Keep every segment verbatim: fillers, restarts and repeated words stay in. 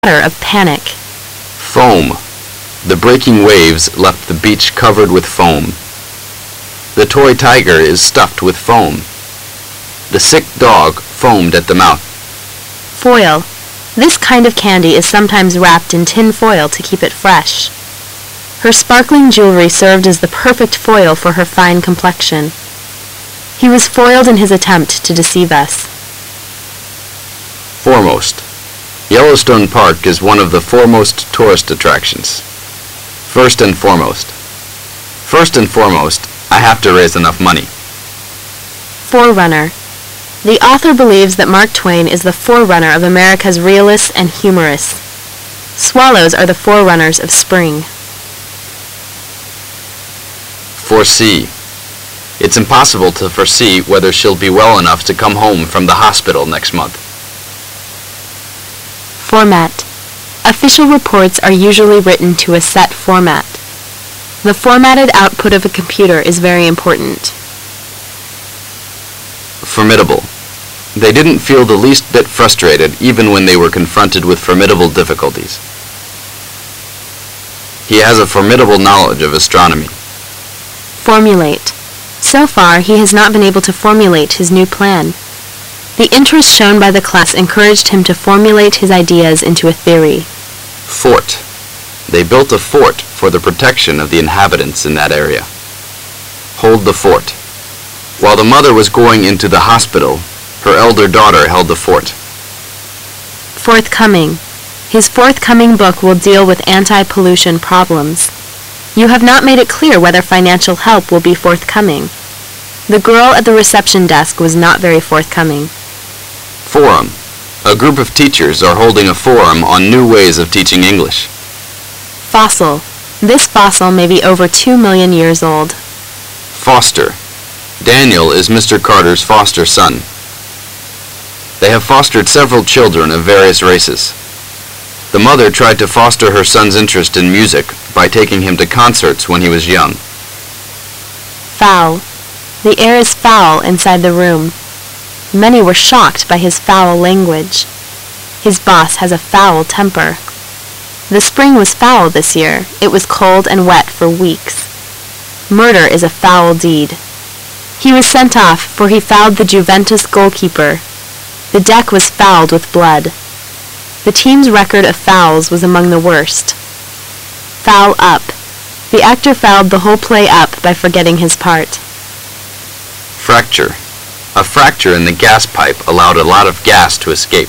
water of panic. Foam. The breaking waves left the beach covered with foam. The toy tiger is stuffed with foam. The sick dog foamed at the mouth. Foil. This kind of candy is sometimes wrapped in tin foil to keep it fresh. Her sparkling jewelry served as the perfect foil for her fine complexion. He was foiled in his attempt to deceive us. Foremost. Yellowstone Park is one of the foremost tourist attractions. First and foremost. First and foremost, I have to raise enough money. Forerunner. The author believes that Mark Twain is the forerunner of America's realists and humorists. Swallows are the forerunners of spring. Foresee. It's impossible to foresee whether she'll be well enough to come home from the hospital next month. Format. Official reports are usually written to a set format. The formatted output of a computer is very important. Formidable. They didn't feel the least bit frustrated even when they were confronted with formidable difficulties. He has a formidable knowledge of astronomy. Formulate. So far, he has not been able to formulate his new plan. The interest shown by the class encouraged him to formulate his ideas into a theory. Fort. They built a fort for the protection of the inhabitants in that area. Hold the fort. While the mother was going into the hospital, her elder daughter held the fort. Forthcoming. His forthcoming book will deal with anti-pollution problems. You have not made it clear whether financial help will be forthcoming. The girl at the reception desk was not very forthcoming. Forum. A group of teachers are holding a forum on new ways of teaching English. Fossil. This fossil may be over two million years old. Foster. Daniel is Mister Carter's foster son. They have fostered several children of various races. The mother tried to foster her son's interest in music by taking him to concerts when he was young. Foul. The air is foul inside the room. Many were shocked by his foul language. His boss has a foul temper. The spring was foul this year. It was cold and wet for weeks. Murder is a foul deed. He was sent off, for he fouled the Juventus goalkeeper. The deck was fouled with blood. The team's record of fouls was among the worst. Foul up. The actor fouled the whole play up by forgetting his part. Fracture. A fracture in the gas pipe allowed a lot of gas to escape.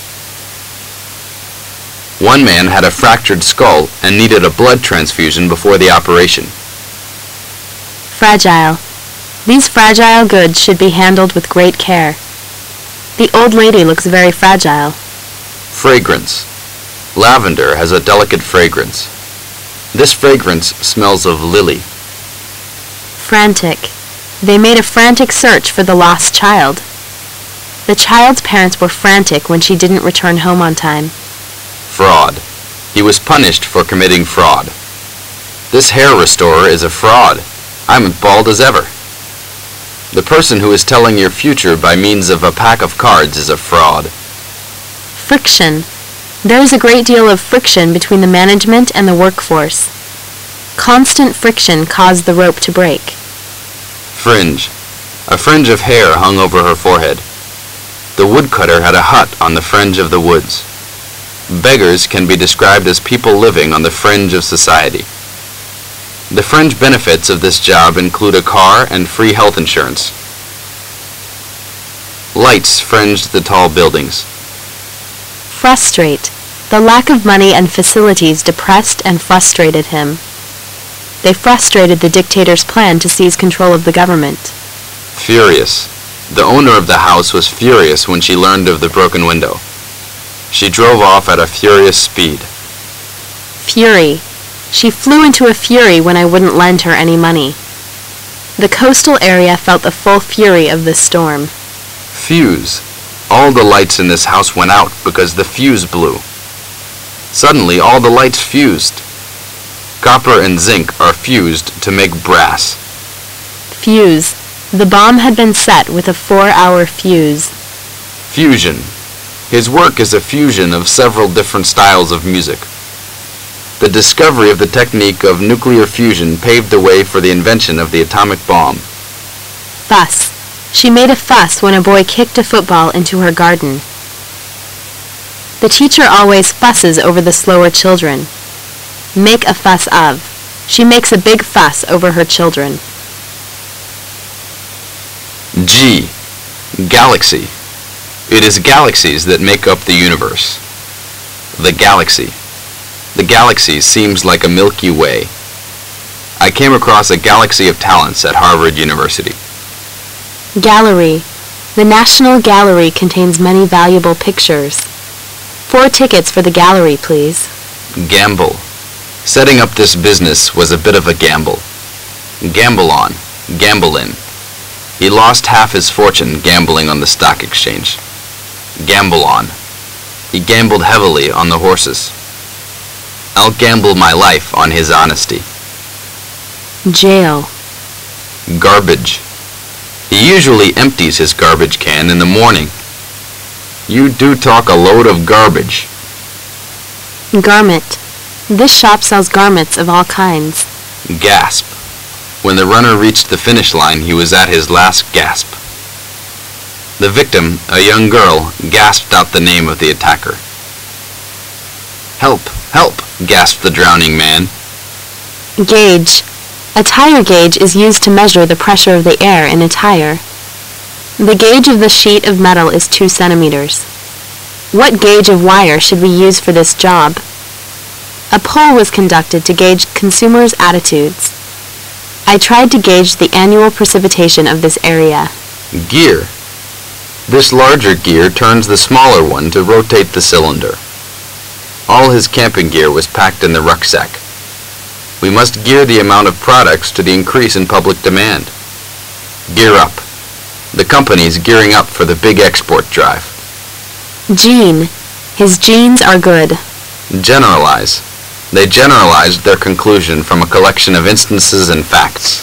One man had a fractured skull and needed a blood transfusion before the operation. Fragile. These fragile goods should be handled with great care. The old lady looks very fragile. Fragrance. Lavender has a delicate fragrance. This fragrance smells of lily. Frantic. They made a frantic search for the lost child. The child's parents were frantic when she didn't return home on time. Fraud. He was punished for committing fraud. This hair restorer is a fraud. I'm as bald as ever. The person who is telling your future by means of a pack of cards is a fraud. Friction. There is a great deal of friction between the management and the workforce. Constant friction caused the rope to break. Fringe. A fringe of hair hung over her forehead. The woodcutter had a hut on the fringe of the woods. Beggars can be described as people living on the fringe of society. The fringe benefits of this job include a car and free health insurance. Lights fringed the tall buildings. Frustrate. The lack of money and facilities depressed and frustrated him. They frustrated the dictator's plan to seize control of the government. Furious. The owner of the house was furious when she learned of the broken window. She drove off at a furious speed. Fury. She flew into a fury when I wouldn't lend her any money. The coastal area felt the full fury of the storm. Fuse. All the lights in this house went out because the fuse blew. Suddenly, all the lights fused. Copper and zinc are fused to make brass. Fuse. The bomb had been set with a four-hour fuse. Fusion. His work is a fusion of several different styles of music. The discovery of the technique of nuclear fusion paved the way for the invention of the atomic bomb. Fuss. She made a fuss when a boy kicked a football into her garden. The teacher always fusses over the slower children. Make a fuss of. She makes a big fuss over her children. G. Galaxy. It is galaxies that make up the universe. The galaxy. The galaxy seems like a Milky Way. I came across a galaxy of talents at Harvard University. Gallery. The National Gallery contains many valuable pictures. Four tickets for the gallery, please. Gamble. Setting up this business was a bit of a gamble. Gamble on. Gamble in. He lost half his fortune gambling on the stock exchange. Gamble on. He gambled heavily on the horses. I'll gamble my life on his honesty. Jail. Garbage. He usually empties his garbage can in the morning. You do talk a load of garbage. Garment. This shop sells garments of all kinds. Gasp. When the runner reached the finish line, he was at his last gasp. The victim, a young girl, gasped out the name of the attacker. Help! Help! Gasped the drowning man. Gauge. A tire gauge is used to measure the pressure of the air in a tire. The gauge of the sheet of metal is two centimeters. What gauge of wire should we use for this job? A poll was conducted to gauge consumers' attitudes. I tried to gauge the annual precipitation of this area. Gear. This larger gear turns the smaller one to rotate the cylinder. All his camping gear was packed in the rucksack. We must gear the amount of products to the increase in public demand. Gear up. The company's gearing up for the big export drive. Gene. His genes are good. Generalize. They generalized their conclusion from a collection of instances and facts.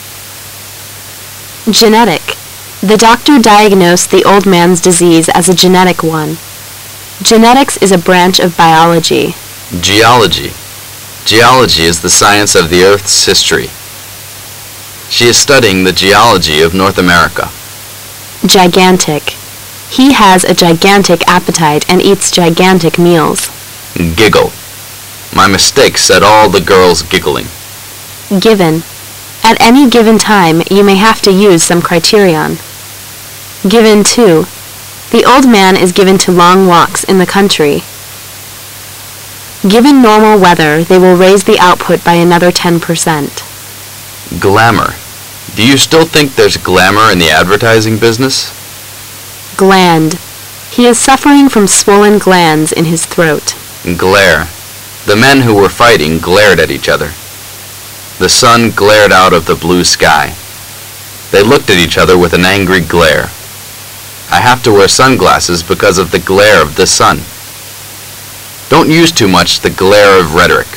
Genetic. The doctor diagnosed the old man's disease as a genetic one. Genetics is a branch of biology. Geology. Geology is the science of the Earth's history. She is studying the geology of North America. Gigantic. He has a gigantic appetite and eats gigantic meals. Giggle. My mistake set all the girls giggling. Given. At any given time, you may have to use some criterion. Given to. The old man is given to long walks in the country. Given normal weather, they will raise the output by another ten percent. Glamour. Do you still think there's glamour in the advertising business? Gland. He is suffering from swollen glands in his throat. Glare. The men who were fighting glared at each other. The sun glared out of the blue sky. They looked at each other with an angry glare. I have to wear sunglasses because of the glare of the sun. Don't use too much the glare of rhetoric.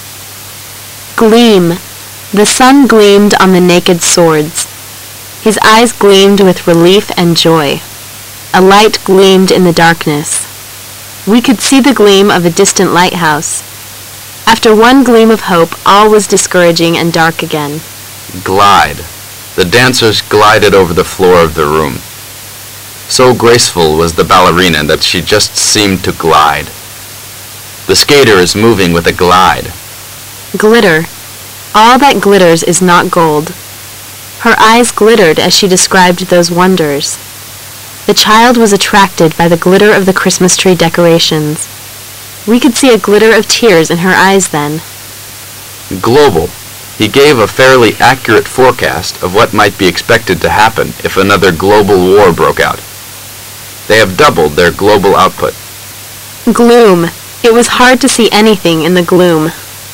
Gleam. The sun gleamed on the naked swords. His eyes gleamed with relief and joy. A light gleamed in the darkness. We could see the gleam of a distant lighthouse. After one gleam of hope, all was discouraging and dark again. Glide. The dancers glided over the floor of the room. So graceful was the ballerina that she just seemed to glide. The skater is moving with a glide. Glitter. All that glitters is not gold. Her eyes glittered as she described those wonders. The child was attracted by the glitter of the Christmas tree decorations. We could see a glitter of tears in her eyes then. Global. He gave a fairly accurate forecast of what might be expected to happen if another global war broke out. They have doubled their global output. Gloom. It was hard to see anything in the gloom.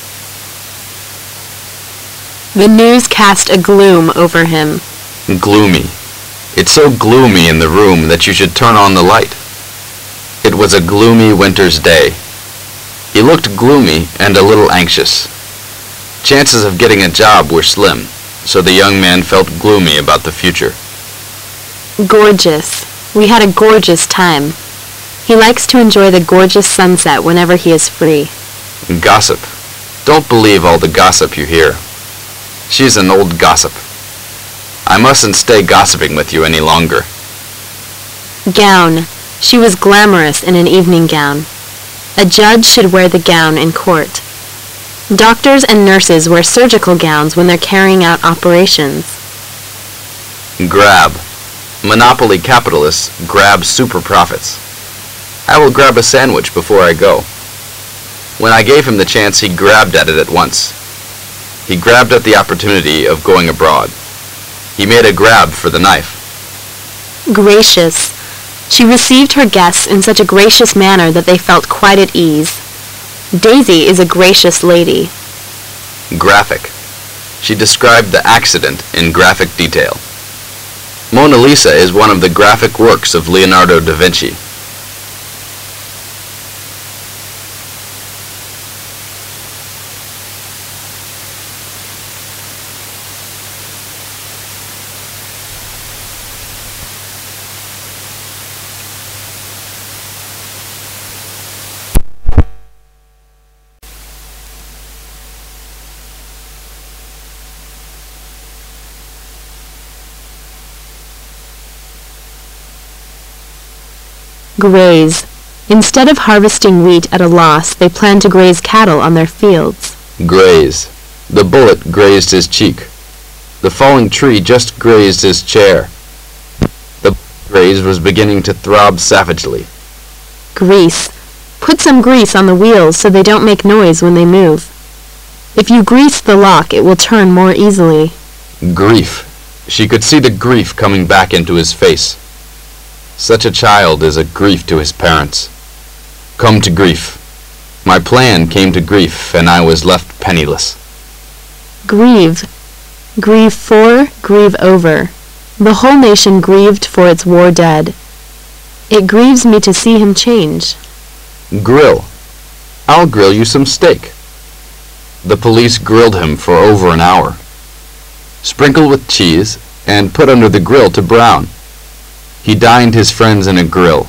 The news cast a gloom over him. Gloomy. It's so gloomy in the room that you should turn on the light. It was a gloomy winter's day. He looked gloomy and a little anxious. Chances of getting a job were slim, so the young man felt gloomy about the future. Gorgeous. We had a gorgeous time. He likes to enjoy the gorgeous sunset whenever he is free. Gossip. Don't believe all the gossip you hear. She's an old gossip. I mustn't stay gossiping with you any longer. Gown. She was glamorous in an evening gown. A judge should wear the gown in court. Doctors and nurses wear surgical gowns when they're carrying out operations. Grab. Monopoly capitalists grab super profits. I will grab a sandwich before I go. When I gave him the chance, he grabbed at it at once. He grabbed at the opportunity of going abroad. He made a grab for the knife. Gracious. She received her guests in such a gracious manner that they felt quite at ease. Daisy is a gracious lady. Graphic. She described the accident in graphic detail. Mona Lisa is one of the graphic works of Leonardo da Vinci. Graze. Instead of harvesting wheat at a loss, they plan to graze cattle on their fields. Graze. The bullet grazed his cheek. The falling tree just grazed his chair. The graze was beginning to throb savagely. Grease. Put some grease on the wheels so they don't make noise when they move. If you grease the lock, it will turn more easily. Grief. She could see the grief coming back into his face. Such a child is a grief to his parents. Come to grief. My plan came to grief, and I was left penniless. Grieve. Grieve for, grieve over. The whole nation grieved for its war dead. It grieves me to see him change. Grill. I'll grill you some steak. The police grilled him for over an hour. Sprinkle with cheese, and put under the grill to brown. He dined his friends in a grill.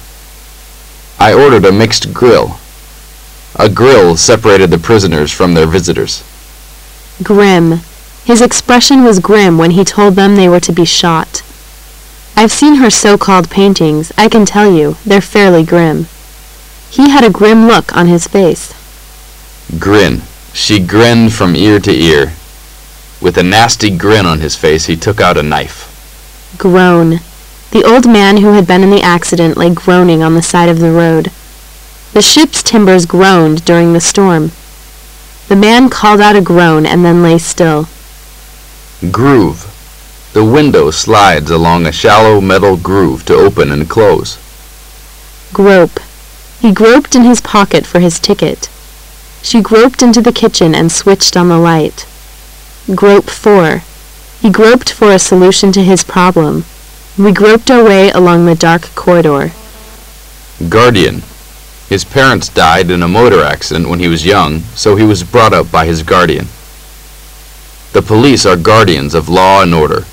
I ordered a mixed grill. A grill separated the prisoners from their visitors. Grim. His expression was grim when he told them they were to be shot. I've seen her so-called paintings. I can tell you, they're fairly grim. He had a grim look on his face. Grin. She grinned from ear to ear. With a nasty grin on his face, he took out a knife. Groan. The old man who had been in the accident lay groaning on the side of the road. The ship's timbers groaned during the storm. The man called out a groan and then lay still. Groove. The window slides along a shallow metal groove to open and close. Grope. He groped in his pocket for his ticket. She groped into the kitchen and switched on the light. Grope for. He groped for a solution to his problem. We groped our way along the dark corridor. Guardian. His parents died in a motor accident when he was young, so he was brought up by his guardian. The police are guardians of law and order.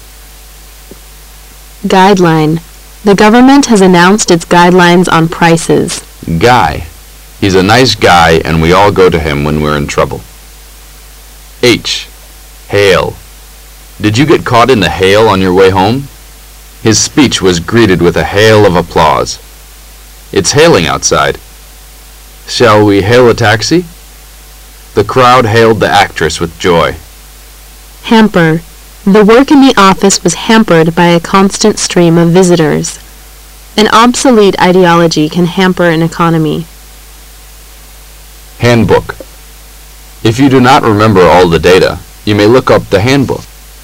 Guideline. The government has announced its guidelines on prices. Guy. He's a nice guy, and we all go to him when we're in trouble. H. Hail. Did you get caught in the hail on your way home? His speech was greeted with a hail of applause. It's hailing outside. Shall we hail a taxi? The crowd hailed the actress with joy. Hamper. The work in the office was hampered by a constant stream of visitors. An obsolete ideology can hamper an economy. Handbook. If you do not remember all the data, you may look up the handbook.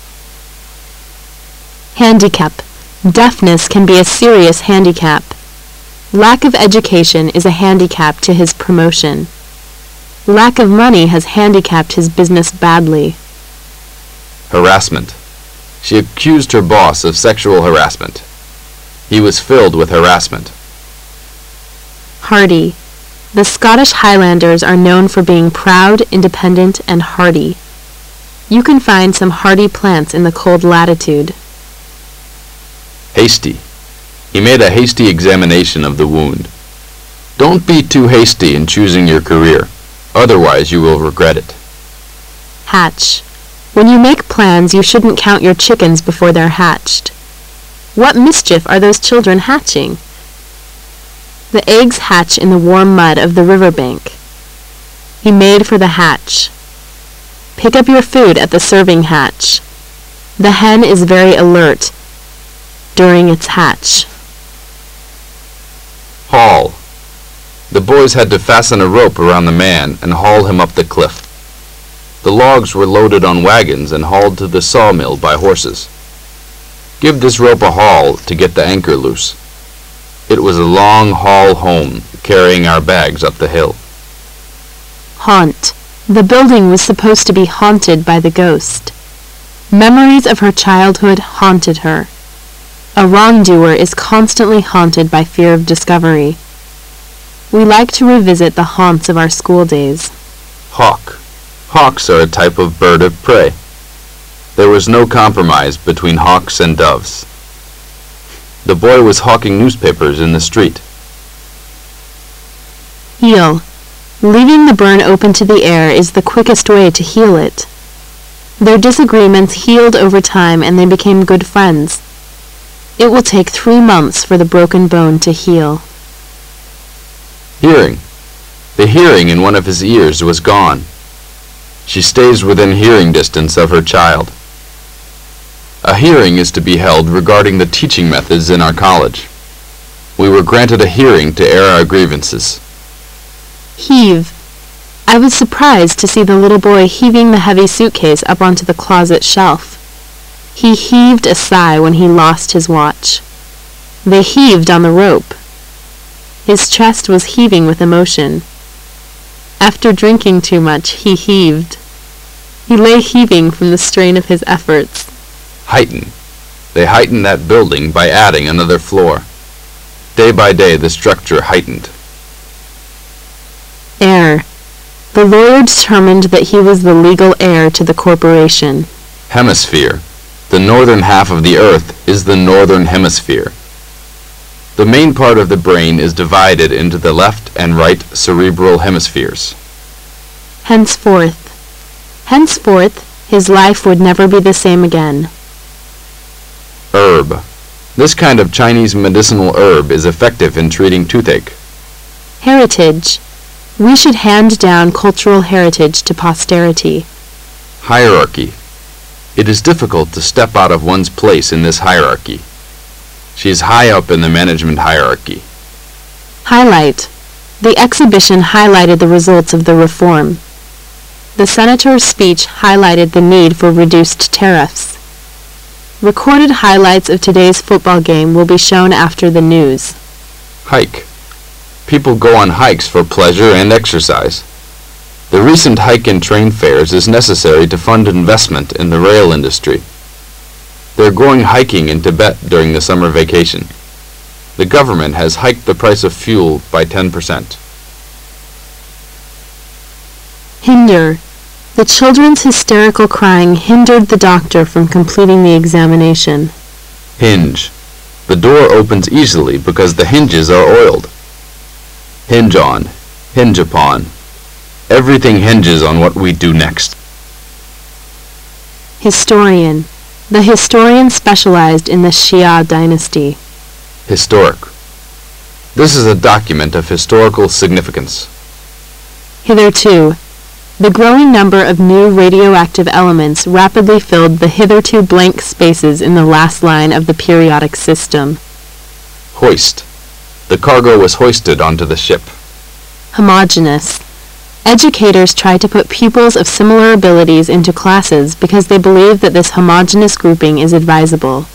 Handicap. Deafness can be a serious handicap. Lack of education is a handicap to his promotion. Lack of money has handicapped his business badly. Harassment. She accused her boss of sexual harassment. He was filled with harassment. Hardy. The Scottish Highlanders are known for being proud, independent, and hardy. You can find some hardy plants in the cold latitude. Hasty. He made a hasty examination of the wound. Don't be too hasty in choosing your career, otherwise you will regret it. Hatch. When you make plans, you shouldn't count your chickens before they're hatched. What mischief are those children hatching? The eggs hatch in the warm mud of the riverbank. He made for the hatch. Pick up your food at the serving hatch. The hen is very alert during its hatch. Haul. The boys had to fasten a rope around the man and haul him up the cliff. The logs were loaded on wagons and hauled to the sawmill by horses. Give this rope a haul to get the anchor loose. It was a long haul home, carrying our bags up the hill. Haunt. The building was supposed to be haunted by the ghost. Memories of her childhood haunted her. A wrongdoer is constantly haunted by fear of discovery. We like to revisit the haunts of our school days. Hawk. Hawks are a type of bird of prey. There was no compromise between hawks and doves. The boy was hawking newspapers in the street. Heal. Leaving the burn open to the air is the quickest way to heal it. Their disagreements healed over time and they became good friends. It will take three months for the broken bone to heal. Hearing. The hearing in one of his ears was gone. She stays within hearing distance of her child. A hearing is to be held regarding the teaching methods in our college. We were granted a hearing to air our grievances. Heave. I was surprised to see the little boy heaving the heavy suitcase up onto the closet shelf. He heaved a sigh when he lost his watch. They heaved on the rope. His chest was heaving with emotion. After drinking too much, he heaved. He lay heaving from the strain of his efforts. Heighten. They heightened that building by adding another floor. Day by day the structure heightened. Heir. The lawyer determined that he was the legal heir to the corporation. Hemisphere. The northern half of the earth is the northern hemisphere. The main part of the brain is divided into the left and right cerebral hemispheres. Henceforth. Henceforth, his life would never be the same again. Herb. This kind of Chinese medicinal herb is effective in treating toothache. Heritage. We should hand down cultural heritage to posterity. Hierarchy. It is difficult to step out of one's place in this hierarchy. She is high up in the management hierarchy. Highlight. The exhibition highlighted the results of the reform. The senator's speech highlighted the need for reduced tariffs. Recorded highlights of today's football game will be shown after the news. Hike. People go on hikes for pleasure and exercise. The recent hike in train fares is necessary to fund investment in the rail industry. They're going hiking in Tibet during the summer vacation. The government has hiked the price of fuel by ten percent. Hinder. The children's hysterical crying hindered the doctor from completing the examination. Hinge. The door opens easily because the hinges are oiled. Hinge on. Hinge upon. Everything hinges on what we do next. Historian. The historian specialized in the Xia dynasty. Historic. This is a document of historical significance. Hitherto. The growing number of new radioactive elements rapidly filled the hitherto blank spaces in the last line of the periodic system. Hoist. The cargo was hoisted onto the ship. Homogeneous. Educators try to put pupils of similar abilities into classes because they believe that this homogeneous grouping is advisable.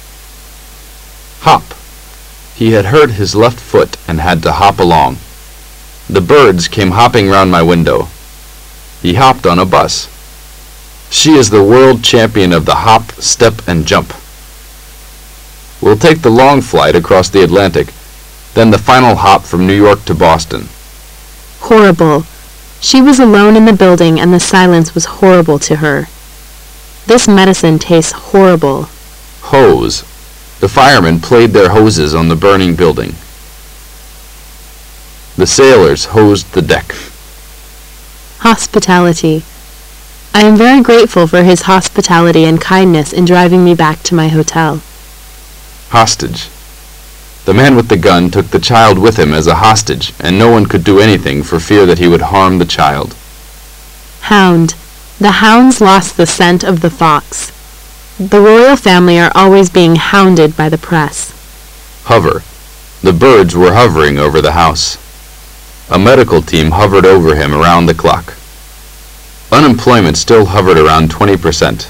Hop. He had hurt his left foot and had to hop along. The birds came hopping round my window. He hopped on a bus. She is the world champion of the hop, step, and jump. We'll take the long flight across the Atlantic, then the final hop from New York to Boston. Horrible. She was alone in the building and the silence was horrible to her. This medicine tastes horrible. Hose. The firemen played their hoses on the burning building. The sailors hosed the deck. Hospitality. I am very grateful for his hospitality and kindness in driving me back to my hotel. Hostage. The man with the gun took the child with him as a hostage, and no one could do anything for fear that he would harm the child. Hound. The hounds lost the scent of the fox. The royal family are always being hounded by the press. Hover. The birds were hovering over the house. A medical team hovered over him around the clock. Unemployment still hovered around twenty percent.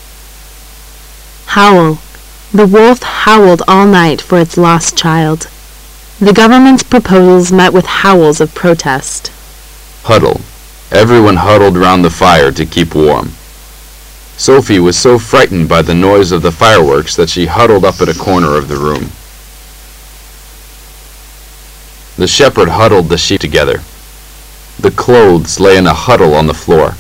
Howl. The wolf howled all night for its lost child. The government's proposals met with howls of protest. Huddle. Everyone huddled round the fire to keep warm. Sophie was so frightened by the noise of the fireworks that she huddled up in a corner of the room. The shepherd huddled the sheep together. The clothes lay in a huddle on the floor.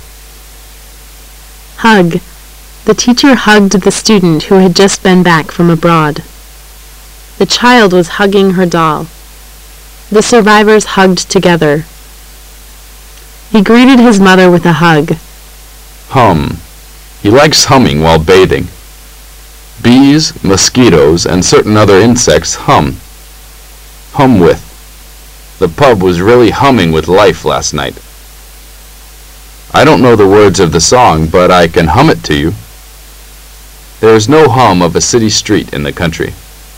Hug. The teacher hugged the student who had just been back from abroad. The child was hugging her doll. The survivors hugged together. He greeted his mother with a hug. Hum. He likes humming while bathing. Bees, mosquitoes, and certain other insects hum. Hum with. The pub was really humming with life last night. I don't know the words of the song, but I can hum it to you. There is no hum of a city street in the country.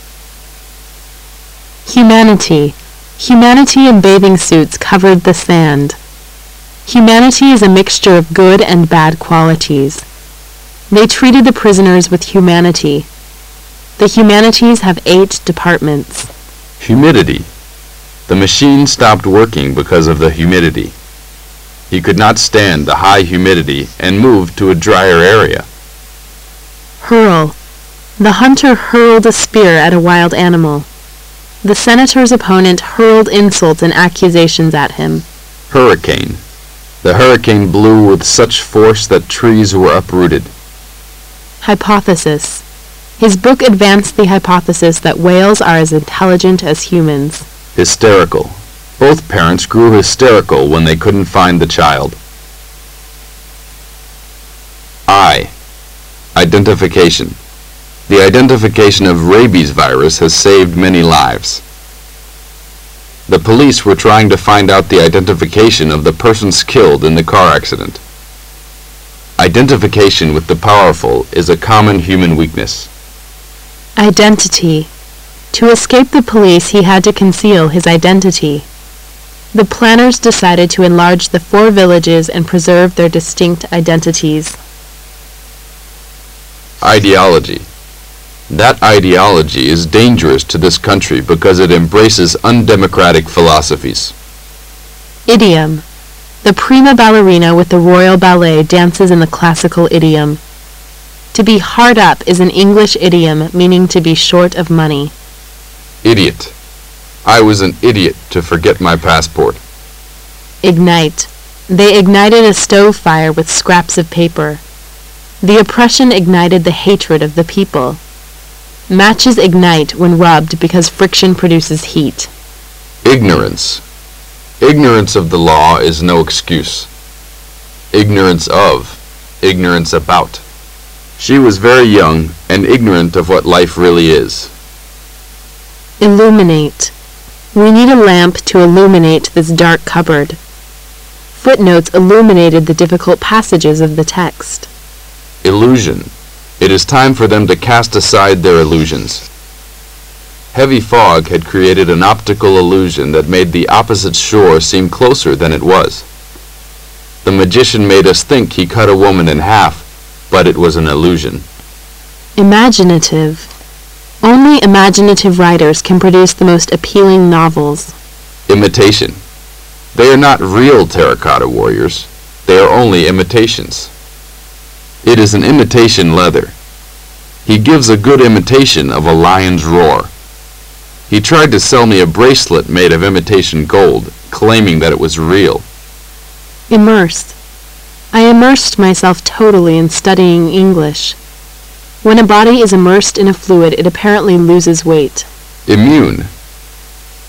Humanity. Humanity in bathing suits covered the sand. Humanity is a mixture of good and bad qualities. They treated the prisoners with humanity. The humanities have eight departments. Humidity. The machine stopped working because of the humidity. He could not stand the high humidity and moved to a drier area. Hurl. The hunter hurled a spear at a wild animal. The senator's opponent hurled insults and accusations at him. Hurricane. The hurricane blew with such force that trees were uprooted. Hypothesis. His book advanced the hypothesis that whales are as intelligent as humans. Hysterical. Both parents grew hysterical when they couldn't find the child. I. Identification. The identification of rabies virus has saved many lives. The police were trying to find out the identification of the persons killed in the car accident. Identification with the powerful is a common human weakness. Identity. To escape the police, he had to conceal his identity. The planners decided to enlarge the four villages and preserve their distinct identities. Ideology. That ideology is dangerous to this country because it embraces undemocratic philosophies. Idiom. The prima ballerina with the Royal Ballet dances in the classical idiom. To be hard up is an English idiom meaning to be short of money. Idiot. I was an idiot to forget my passport. Ignite. They ignited a stove fire with scraps of paper. The oppression ignited the hatred of the people. Matches ignite when rubbed because friction produces heat. Ignorance. Ignorance of the law is no excuse. Ignorance of, ignorance about. She was very young and ignorant of what life really is. Illuminate. We need a lamp to illuminate this dark cupboard. Footnotes illuminated the difficult passages of the text. Illusion. It is time for them to cast aside their illusions. Heavy fog had created an optical illusion that made the opposite shore seem closer than it was. The magician made us think he cut a woman in half, but it was an illusion. Imaginative. Only imaginative writers can produce the most appealing novels. Imitation. They are not real terracotta warriors. They are only imitations. It is an imitation leather. He gives a good imitation of a lion's roar. He tried to sell me a bracelet made of imitation gold, claiming that it was real. Immersed. I immersed myself totally in studying English. When a body is immersed in a fluid, it apparently loses weight. Immune.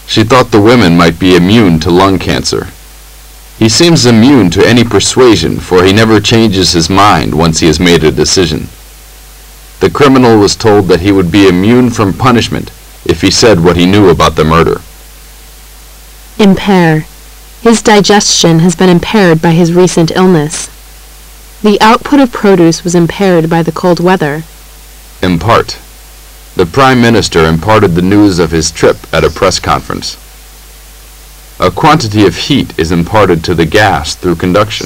She thought the women might be immune to lung cancer. He seems immune to any persuasion, for he never changes his mind once he has made a decision. The criminal was told that he would be immune from punishment if he said what he knew about the murder. Impair. His digestion has been impaired by his recent illness. The output of produce was impaired by the cold weather. Impart. The Prime Minister imparted the news of his trip at a press conference. A quantity of heat is imparted to the gas through conduction.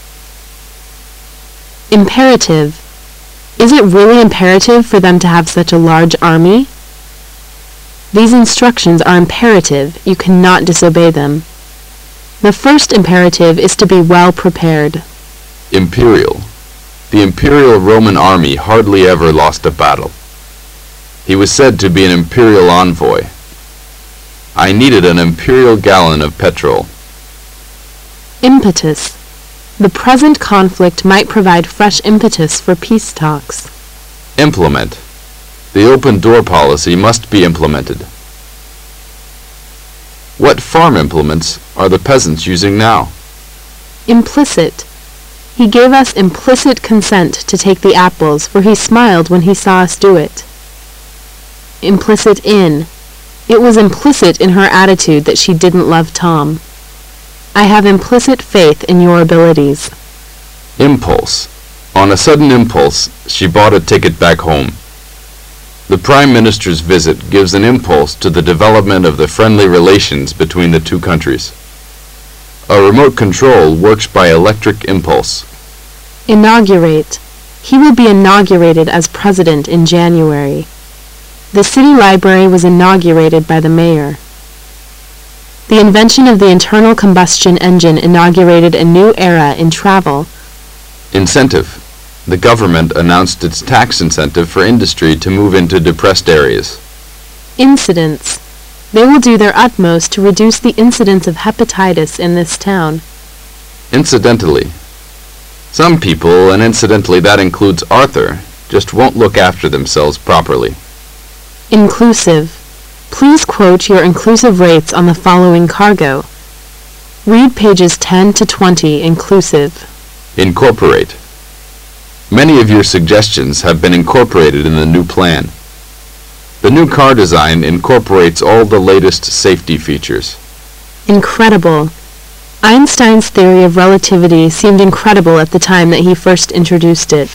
Imperative. Is it really imperative for them to have such a large army? These instructions are imperative. You cannot disobey them. The first imperative is to be well prepared. Imperial. The Imperial Roman army hardly ever lost a battle. He was said to be an imperial envoy. I needed an imperial gallon of petrol. Impetus. The present conflict might provide fresh impetus for peace talks. Implement. The open door policy must be implemented. What farm implements are the peasants using now? Implicit. He gave us implicit consent to take the apples, for he smiled when he saw us do it. Implicit in. It was implicit in her attitude that she didn't love Tom. I have implicit faith in your abilities. Impulse. On a sudden impulse, she bought a ticket back home. The Prime Minister's visit gives an impulse to the development of the friendly relations between the two countries. A remote control works by electric impulse. Inaugurate. He will be inaugurated as president in January. The city library was inaugurated by the mayor. The invention of the internal combustion engine inaugurated a new era in travel. Incentive. The government announced its tax incentive for industry to move into depressed areas. Incidents. They will do their utmost to reduce the incidence of hepatitis in this town. Incidentally. Some people, and incidentally that includes Arthur, just won't look after themselves properly. Inclusive. Please quote your inclusive rates on the following cargo. Read pages ten to twenty inclusive. Incorporate. Many of your suggestions have been incorporated in the new plan. The new car design incorporates all the latest safety features. Incredible. Einstein's theory of relativity seemed incredible at the time that he first introduced it.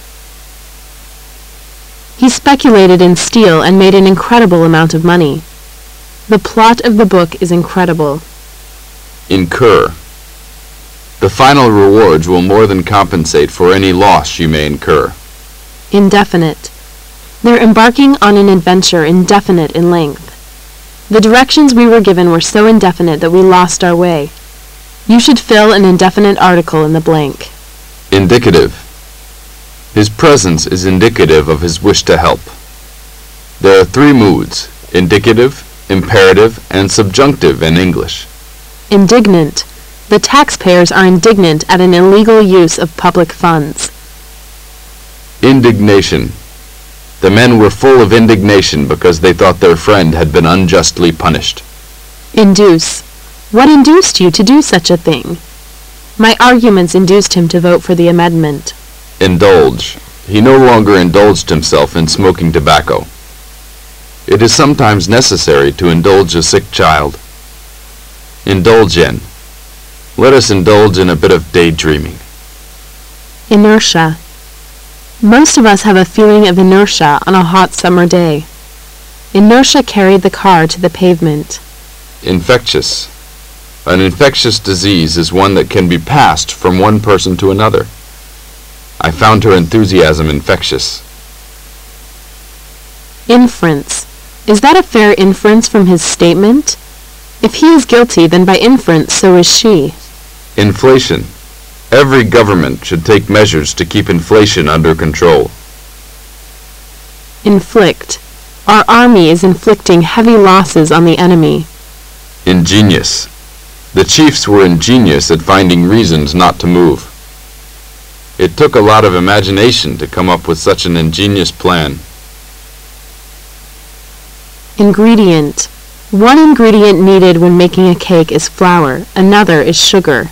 He speculated in steel and made an incredible amount of money. The plot of the book is incredible. Incur. The final rewards will more than compensate for any loss you may incur. Indefinite. They're embarking on an adventure indefinite in length. The directions we were given were so indefinite that we lost our way. You should fill an indefinite article in the blank. Indicative. His presence is indicative of his wish to help. There are three moods: indicative, imperative, and subjunctive in English. Indignant. The taxpayers are indignant at an illegal use of public funds. Indignation. The men were full of indignation because they thought their friend had been unjustly punished. Induce. What induced you to do such a thing? My arguments induced him to vote for the amendment. Indulge. He no longer indulged himself in smoking tobacco. It is sometimes necessary to indulge a sick child. Indulge in. Let us indulge in a bit of daydreaming. Inertia. Most of us have a feeling of inertia on a hot summer day. Inertia carried the car to the pavement. Infectious. An infectious disease is one that can be passed from one person to another. I found her enthusiasm infectious. Inference. Is that a fair inference from his statement? If he is guilty, then by inference so is she. Inflation. Every government should take measures to keep inflation under control. Inflict. Our army is inflicting heavy losses on the enemy. Ingenious. The chiefs were ingenious at finding reasons not to move. It took a lot of imagination to come up with such an ingenious plan. Ingredient. One ingredient needed when making a cake is flour, another is sugar.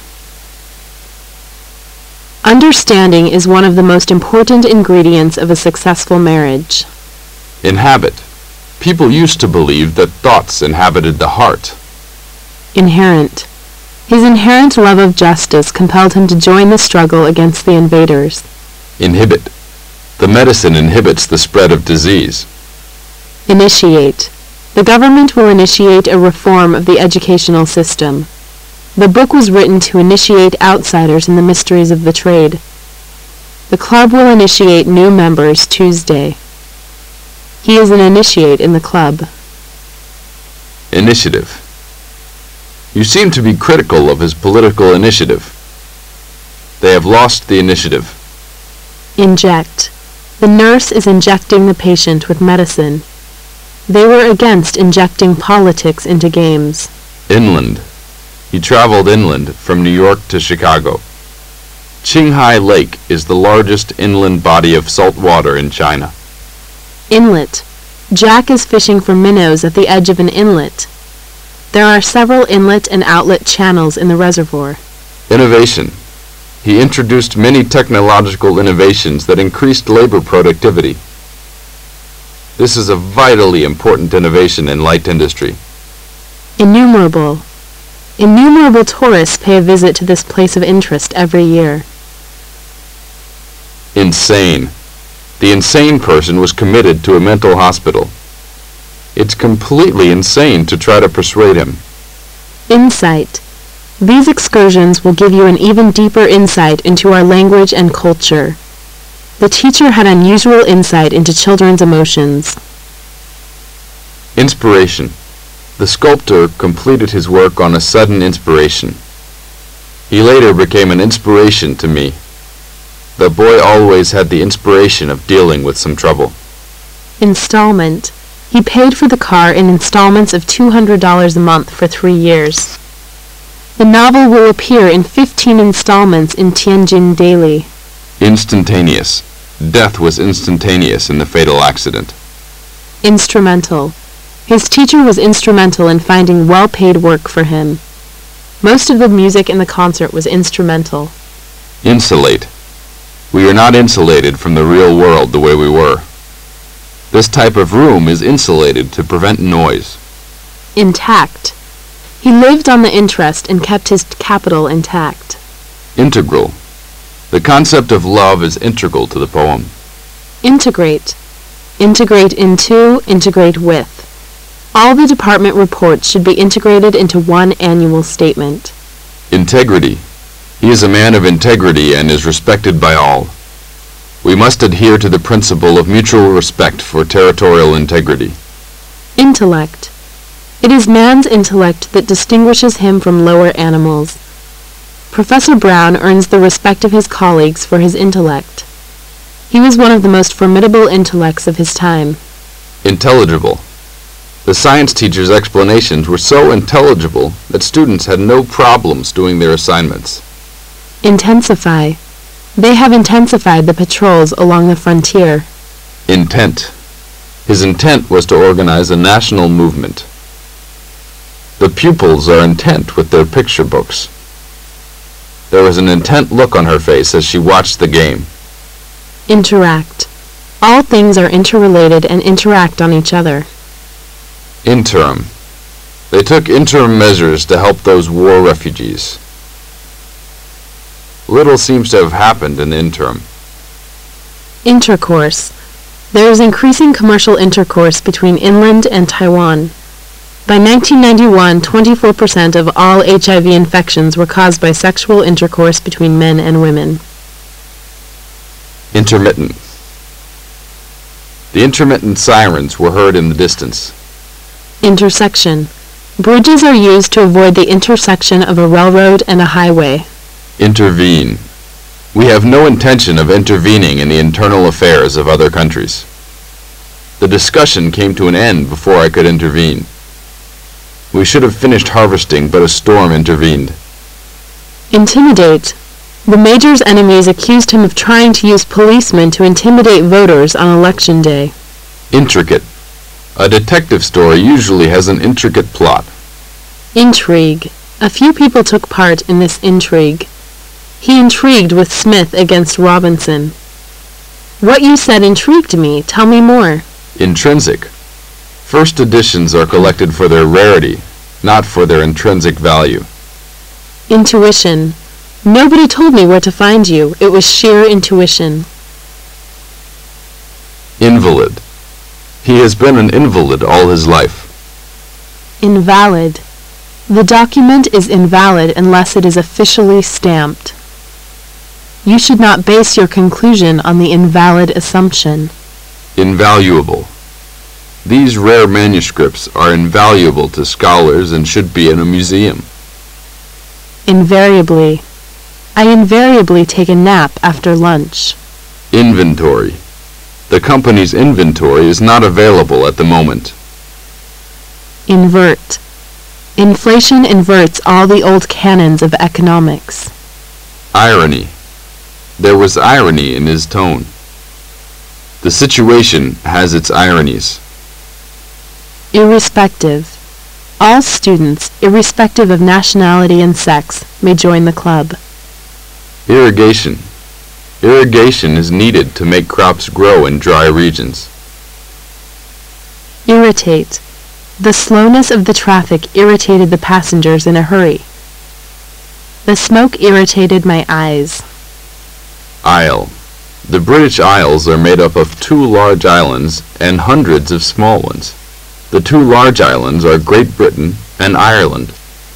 Understanding is one of the most important ingredients of a successful marriage. Inhabit. People used to believe that thoughts inhabited the heart. Inherent. His inherent love of justice compelled him to join the struggle against the invaders. Inhibit. The medicine inhibits the spread of disease. Initiate. The government will initiate a reform of the educational system. The book was written to initiate outsiders in the mysteries of the trade. The club will initiate new members Tuesday. He is an initiate in the club. Initiative. You seem to be critical of his political initiative. They have lost the initiative. Inject. The nurse is injecting the patient with medicine. They were against injecting politics into games. Inland. He traveled inland from New York to Chicago. Qinghai Lake is the largest inland body of salt water in China. Inlet. Jack is fishing for minnows at the edge of an inlet. There are several inlet and outlet channels in the reservoir. Innovation. He introduced many technological innovations that increased labor productivity. This is a vitally important innovation in light industry. Innumerable. Innumerable tourists pay a visit to this place of interest every year. Insane. The insane person was committed to a mental hospital. It's completely insane to try to persuade him. Insight. These excursions will give you an even deeper insight into our language and culture. The teacher had unusual insight into children's emotions. Inspiration. The sculptor completed his work on a sudden inspiration. He later became an inspiration to me. The boy always had the inspiration of dealing with some trouble. Installment. He paid for the car in installments of two hundred dollars a month for three years. The novel will appear in fifteen installments in Tianjin Daily. Instantaneous. Death was instantaneous in the fatal accident. Instrumental. His teacher was instrumental in finding well-paid work for him. Most of the music in the concert was instrumental. Insulate. We are not insulated from the real world the way we were. This type of room is insulated to prevent noise. Intact. He lived on the interest and kept his capital intact. Integral. The concept of love is integral to the poem. Integrate. Integrate into, integrate with. All the department reports should be integrated into one annual statement. Integrity. He is a man of integrity and is respected by all. We must adhere to the principle of mutual respect for territorial integrity. Intellect. It is man's intellect that distinguishes him from lower animals. Professor Brown earns the respect of his colleagues for his intellect. He was one of the most formidable intellects of his time. Intelligible. The science teacher's explanations were so intelligible that students had no problems doing their assignments. Intensify. They have intensified the patrols along the frontier. Intent. His intent was to organize a national movement. The pupils are intent with their picture books. There was an intent look on her face as she watched the game. Interact. All things are interrelated and interact on each other. Interim. They took interim measures to help those war refugees. Little seems to have happened in the interim. Intercourse. There is increasing commercial intercourse between inland and Taiwan. By nineteen ninety-one, twenty-four percent of all H I V infections were caused by sexual intercourse between men and women. Intermittent. The intermittent sirens were heard in the distance. Intersection. Bridges are used to avoid the intersection of a railroad and a highway. Intervene. We have no intention of intervening in the internal affairs of other countries. The discussion came to an end before I could intervene. We should have finished harvesting, but a storm intervened. Intimidate. The major's enemies accused him of trying to use policemen to intimidate voters on election day. Intricate. A detective story usually has an intricate plot. Intrigue. A few people took part in this intrigue. He intrigued with Smith against Robinson. What you said intrigued me. Tell me more. Intrinsic. First editions are collected for their rarity, not for their intrinsic value. Intuition. Nobody told me where to find you. It was sheer intuition. Invalid. He has been an invalid all his life. Invalid. The document is invalid unless it is officially stamped. You should not base your conclusion on the invalid assumption. Invaluable. These rare manuscripts are invaluable to scholars and should be in a museum. Invariably. I invariably take a nap after lunch. Inventory. The company's inventory is not available at the moment. Invert. Inflation inverts all the old canons of economics. Irony. There was irony in his tone. The situation has its ironies. Irrespective. All students, irrespective of nationality and sex, may join the club. Irrigation. Irrigation is needed to make crops grow in dry regions. Irritate. The slowness of the traffic irritated the passengers in a hurry. The smoke irritated my eyes. Isle. The British Isles are made up of two large islands and hundreds of small ones. The two large islands are Great Britain and Ireland.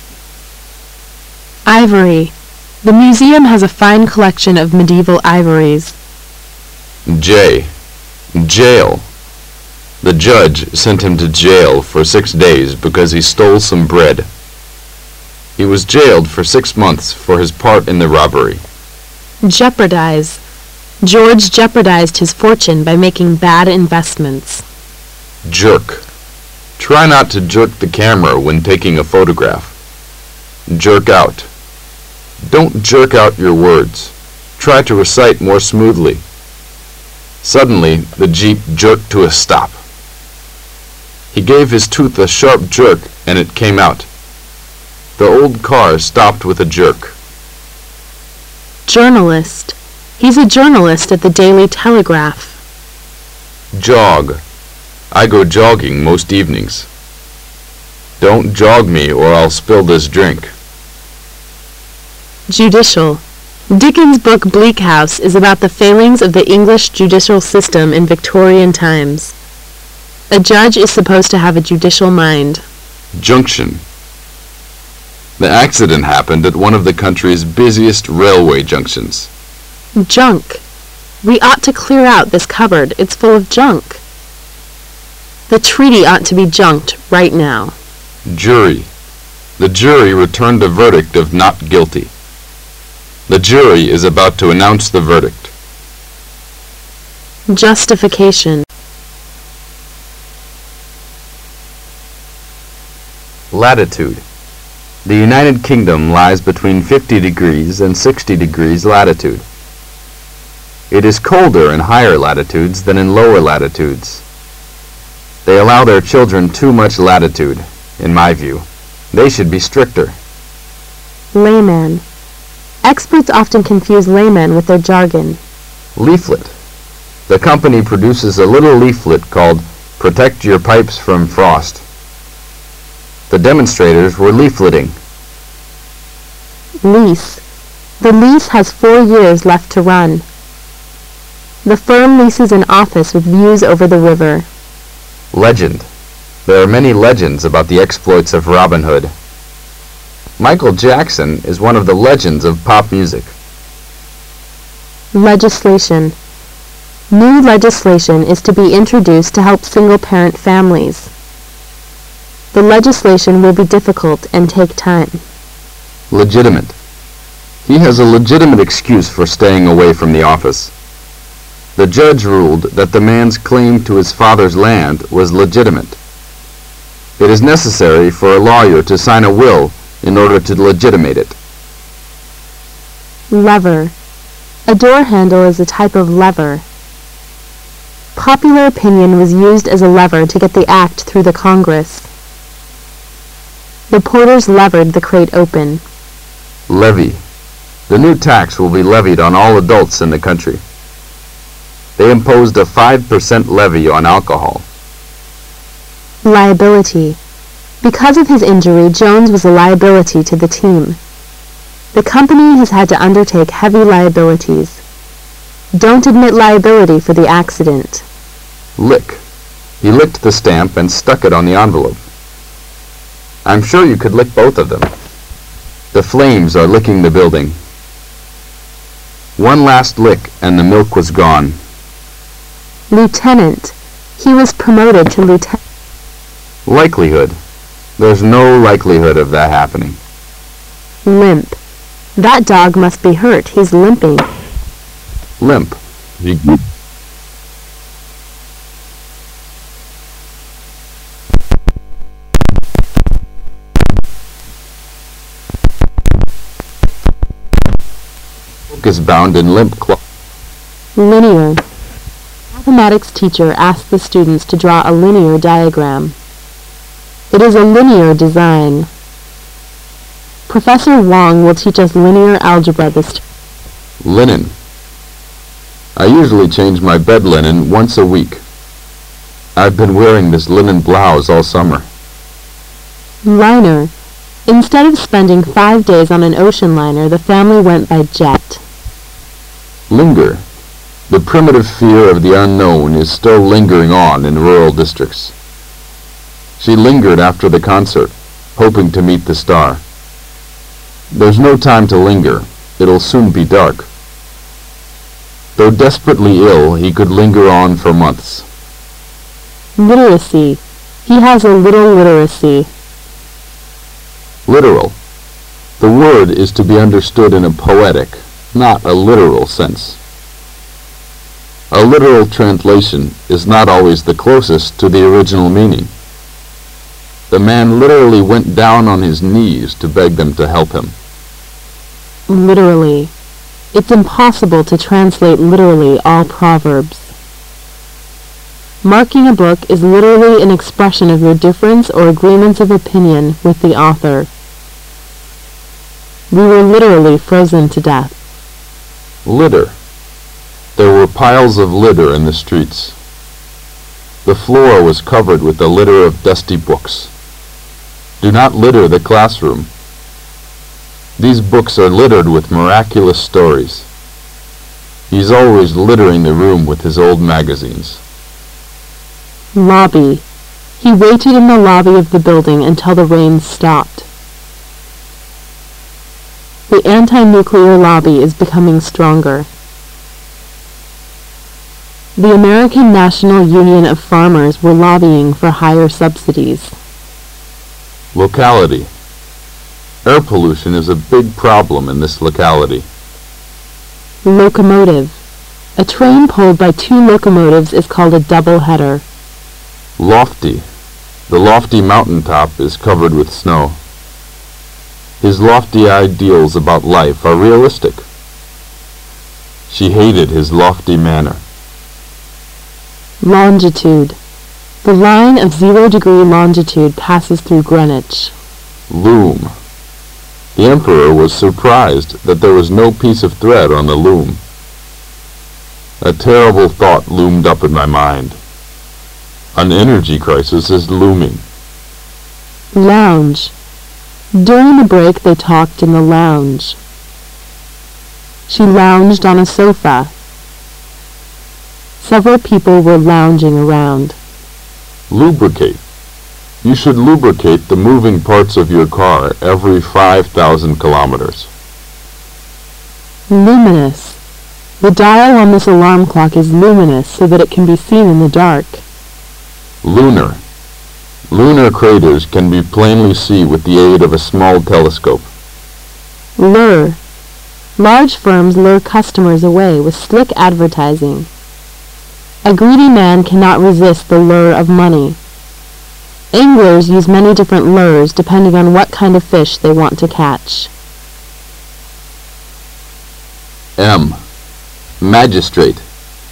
Ivory. The museum has a fine collection of medieval ivories. J. Jail. The judge sent him to jail for six days because he stole some bread. He was jailed for six months for his part in the robbery. Jeopardize. George jeopardized his fortune by making bad investments. Jerk. Try not to jerk the camera when taking a photograph. Jerk out. Don't jerk out your words. Try to recite more smoothly. Suddenly, the jeep jerked to a stop. He gave his tooth a sharp jerk, and it came out. The old car stopped with a jerk. Journalist. He's a journalist at the Daily Telegraph. Jog. I go jogging most evenings. Don't jog me or I'll spill this drink. Judicial. Dickens' book Bleak House is about the failings of the English judicial system in Victorian times. A judge is supposed to have a judicial mind. Junction. The accident happened at one of the country's busiest railway junctions. Junk. We ought to clear out this cupboard. It's full of junk. The treaty ought to be junked right now. Jury. The jury returned a verdict of not guilty. The jury is about to announce the verdict. Justification. Latitude. The United Kingdom lies between fifty degrees and sixty degrees latitude. It is colder in higher latitudes than in lower latitudes. They allow their children too much latitude, in my view. They should be stricter. Layman. Experts often confuse laymen with their jargon. Leaflet. The company produces a little leaflet called Protect Your Pipes from Frost. The demonstrators were leafleting. Lease. The lease has four years left to run. The firm leases an office with views over the river. Legend. There are many legends about the exploits of Robin Hood. Michael Jackson is one of the legends of pop music. Legislation. New legislation is to be introduced to help single-parent families. The legislation will be difficult and take time. Legitimate. He has a legitimate excuse for staying away from the office. The judge ruled that the man's claim to his father's land was legitimate. It is necessary for a lawyer to sign a will in order to legitimate it. Lever. A door handle is a type of lever. Popular opinion was used as a lever to get the act through the Congress. The porters levered the crate open. Levy. The new tax will be levied on all adults in the country. They imposed a five percent levy on alcohol. Liability. Because of his injury, Jones was a liability to the team. The company has had to undertake heavy liabilities. Don't admit liability for the accident. Lick. He licked the stamp and stuck it on the envelope. I'm sure you could lick both of them. The flames are licking the building. One last lick and the milk was gone. Lieutenant. He was promoted to lieutenant. Likelihood. There's no likelihood of that happening. Limp. That dog must be hurt. He's limping. Limp. He is bound in limp cloth. Linear. Mathematics teacher asked the students to draw a linear diagram. It is a linear design. Professor Wong will teach us linear algebra this term. Linen. I usually change my bed linen once a week. I've been wearing this linen blouse all summer. Liner. Instead of spending five days on an ocean liner, the family went by jet. Linger. The primitive fear of the unknown is still lingering on in rural districts. She lingered after the concert, hoping to meet the star. There's no time to linger. It'll soon be dark. Though desperately ill, he could linger on for months. Literacy. He has a little literacy. Literal. The word is to be understood in a poetic, not a literal sense. A literal translation is not always the closest to the original meaning. The man literally went down on his knees to beg them to help him. Literally. It's impossible to translate literally all proverbs. Marking a book is literally an expression of your difference or agreements of opinion with the author. We were literally frozen to death. Litter. There were piles of litter in the streets. The floor was covered with a litter of dusty books. Do not litter the classroom. These books are littered with miraculous stories. He's always littering the room with his old magazines. Lobby. He waited in the lobby of the building until the rain stopped. The anti-nuclear lobby is becoming stronger. The American National Union of Farmers were lobbying for higher subsidies. Locality. Air pollution is a big problem in this locality. Locomotive. A train pulled by two locomotives is called a double header. Lofty. The lofty mountaintop is covered with snow. His lofty ideals about life are realistic. She hated his lofty manner. Longitude. The line of zero degree longitude passes through Greenwich. Loom. The emperor was surprised that there was no piece of thread on the loom. A terrible thought loomed up in my mind. An energy crisis is looming. Lounge. During the break they talked in the lounge. She lounged on a sofa. Several people were lounging around. Lubricate. You should lubricate the moving parts of your car every five thousand kilometers. Luminous. The dial on this alarm clock is luminous so that it can be seen in the dark. Lunar. Lunar craters can be plainly seen with the aid of a small telescope. Lure. Large firms lure customers away with slick advertising. A greedy man cannot resist the lure of money. Anglers use many different lures depending on what kind of fish they want to catch. M. Magistrate.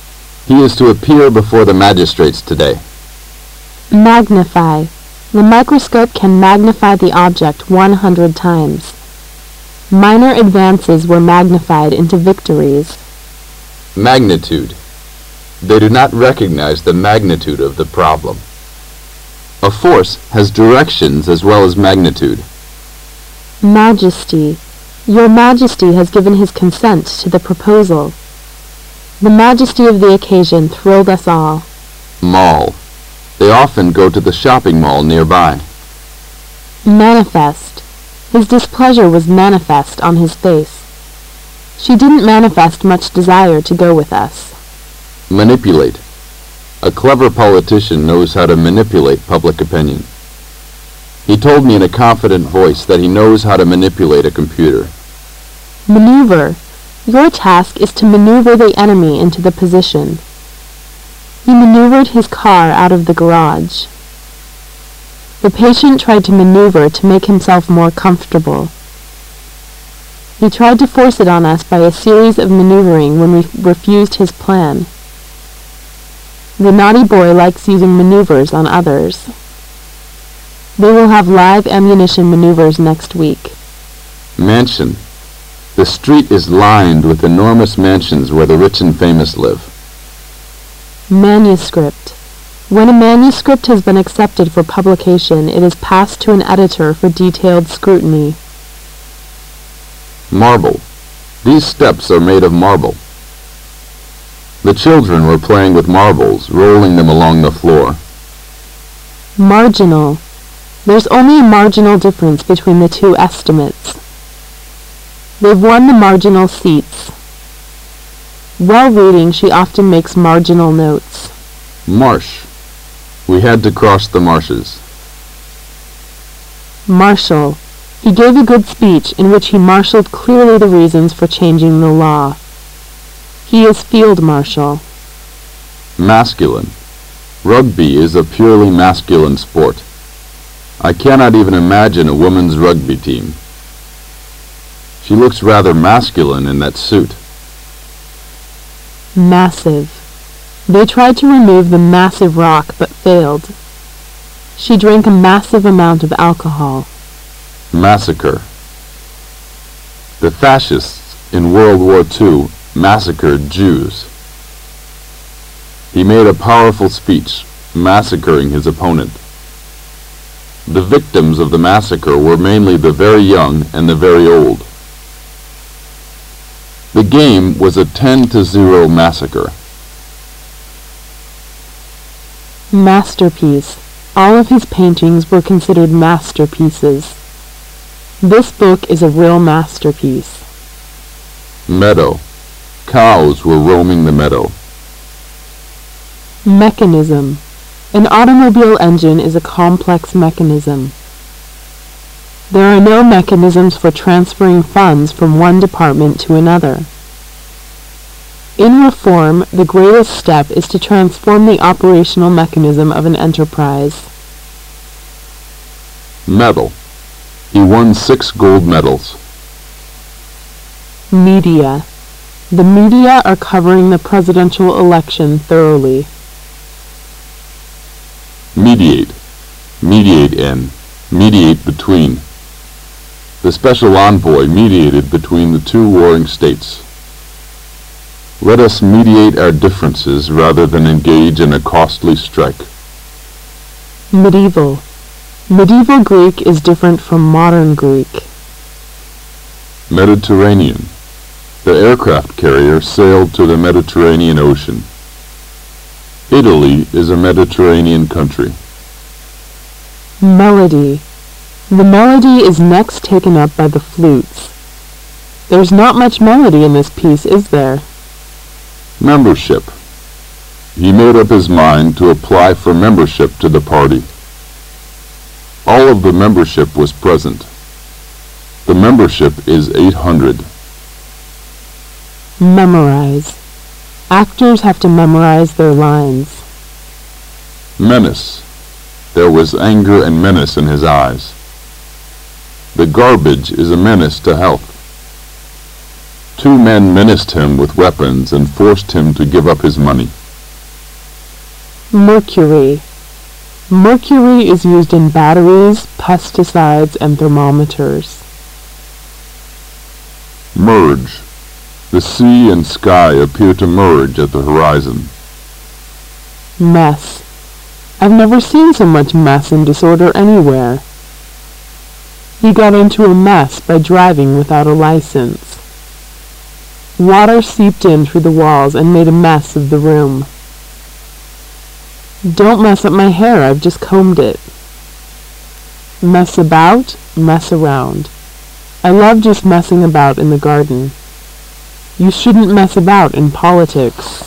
He is to appear before the magistrates today. Magnify. The microscope can magnify the object one hundred times. Minor advances were magnified into victories. Magnitude. They do not recognize the magnitude of the problem. A force has directions as well as magnitude. Majesty. Your Majesty has given his consent to the proposal. The majesty of the occasion thrilled us all. Mall. They often go to the shopping mall nearby. Manifest. His displeasure was manifest on his face. She didn't manifest much desire to go with us. Manipulate. A clever politician knows how to manipulate public opinion. He told me in a confident voice that he knows how to manipulate a computer. Maneuver. Your task is to maneuver the enemy into the position. He maneuvered his car out of the garage. The patient tried to maneuver to make himself more comfortable. He tried to force it on us by a series of maneuvering when we refused his plan. The naughty boy likes using maneuvers on others. They will have live ammunition maneuvers next week. Mansion. The street is lined with enormous mansions where the rich and famous live. Manuscript. When a manuscript has been accepted for publication, it is passed to an editor for detailed scrutiny. Marble. These steps are made of marble. The children were playing with marbles, rolling them along the floor. Marginal. There's only a marginal difference between the two estimates. They've won the marginal seats. While reading, she often makes marginal notes. Marsh. We had to cross the marshes. Marshal. He gave a good speech in which he marshaled clearly the reasons for changing the law. He is field marshal. Masculine. Rugby is a purely masculine sport. I cannot even imagine a woman's rugby team. She looks rather masculine in that suit. Massive. They tried to remove the massive rock but failed. She drank a massive amount of alcohol. Massacre. The fascists in World War Two massacred Jews. He made a powerful speech, massacring his opponent. The victims of the massacre were mainly the very young and the very old. The game was a ten to zero massacre. Masterpiece. All of his paintings were considered masterpieces. This book is a real masterpiece. Meadow. Cows were roaming the meadow. Mechanism. An automobile engine is a complex mechanism. There are no mechanisms for transferring funds from one department to another. In reform, the greatest step is to transform the operational mechanism of an enterprise. Medal. He won six gold medals. Media. The media are covering the presidential election thoroughly. Mediate. Mediate in. Mediate between. The special envoy mediated between the two warring states. Let us mediate our differences rather than engage in a costly strike. Medieval. Medieval Greek is different from modern Greek. Mediterranean. The aircraft carrier sailed to the Mediterranean Ocean. Italy is a Mediterranean country. Melody. The melody is next taken up by the flutes. There's not much melody in this piece, is there? Membership. He made up his mind to apply for membership to the party. All of the membership was present. The membership is eight hundred. Memorize. Actors have to memorize their lines. Menace. There was anger and menace in his eyes. The garbage is a menace to health. Two men menaced him with weapons and forced him to give up his money. Mercury. Mercury is used in batteries, pesticides, and thermometers. Merge. The sea and sky appear to merge at the horizon. Mess. I've never seen so much mess and disorder anywhere. He got into a mess by driving without a license. Water seeped in through the walls and made a mess of the room. Don't mess up my hair, I've just combed it. Mess about, mess around. I love just messing about in the garden. You shouldn't mess about in politics.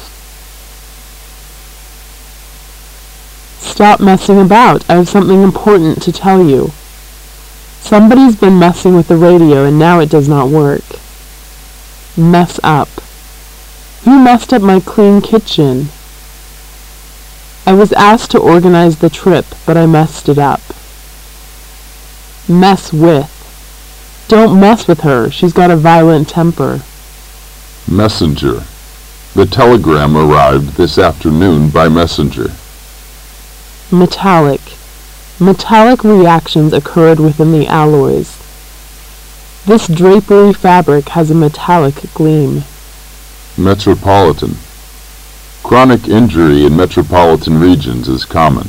Stop messing about, I have something important to tell you. Somebody's been messing with the radio and now it does not work. Mess up. Who messed up my clean kitchen? I was asked to organize the trip, but I messed it up. Mess with. Don't mess with her, she's got a violent temper. Messenger. The telegram arrived this afternoon by messenger. Metallic. Metallic reactions occurred within the alloys. This drapery fabric has a metallic gleam. Metropolitan. Chronic injury in metropolitan regions is common.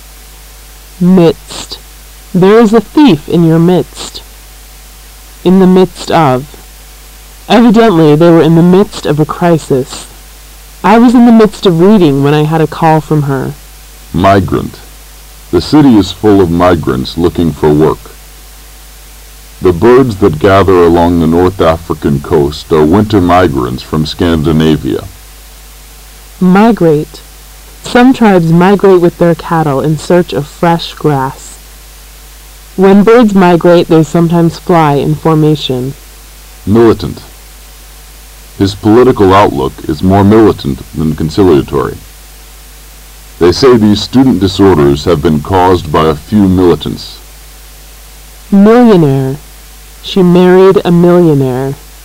Midst. There is a thief in your midst. In the midst of. Evidently they were in the midst of a crisis. I was in the midst of reading when I had a call from her. Migrant. The city is full of migrants looking for work. The birds that gather along the North African coast are winter migrants from Scandinavia. Migrate. Some tribes migrate with their cattle in search of fresh grass. When birds migrate, they sometimes fly in formation. Militant. His political outlook is more militant than conciliatory. They say these student disorders have been caused by a few militants. Millionaire. She married a millionaire.